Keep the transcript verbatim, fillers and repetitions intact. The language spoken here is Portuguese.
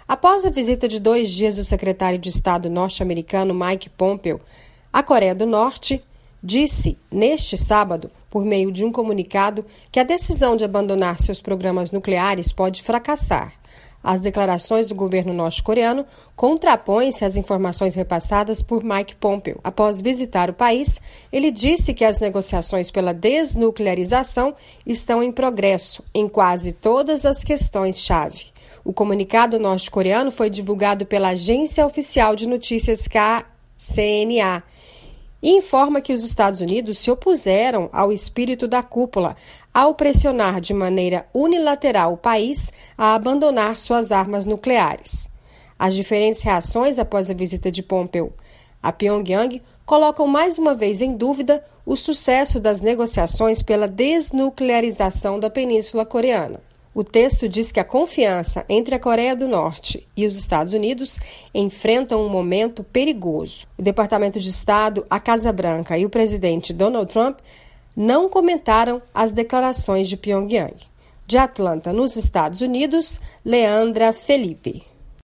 Após a visita de dois dias do secretário de Estado norte-americano Mike Pompeo à Coreia do Norte, disse, neste sábado, por meio de um comunicado, que a decisão de abandonar seus programas nucleares pode fracassar. As declarações do governo norte-coreano contrapõem-se às informações repassadas por Mike Pompeo. Após visitar o país, ele disse que as negociações pela desnuclearização estão em progresso em quase todas as questões-chave. O comunicado norte-coreano foi divulgado pela agência oficial de notícias K C N A e informa que os Estados Unidos se opuseram ao espírito da cúpula ao pressionar de maneira unilateral o país a abandonar suas armas nucleares. As diferentes reações após a visita de Pompeo a Pyongyang colocam mais uma vez em dúvida o sucesso das negociações pela desnuclearização da Península Coreana. O texto diz que a confiança entre a Coreia do Norte e os Estados Unidos enfrentam um momento perigoso. O Departamento de Estado, a Casa Branca e o presidente Donald Trump não comentaram as declarações de Pyongyang. De Atlanta, nos Estados Unidos, Leandra Felipe.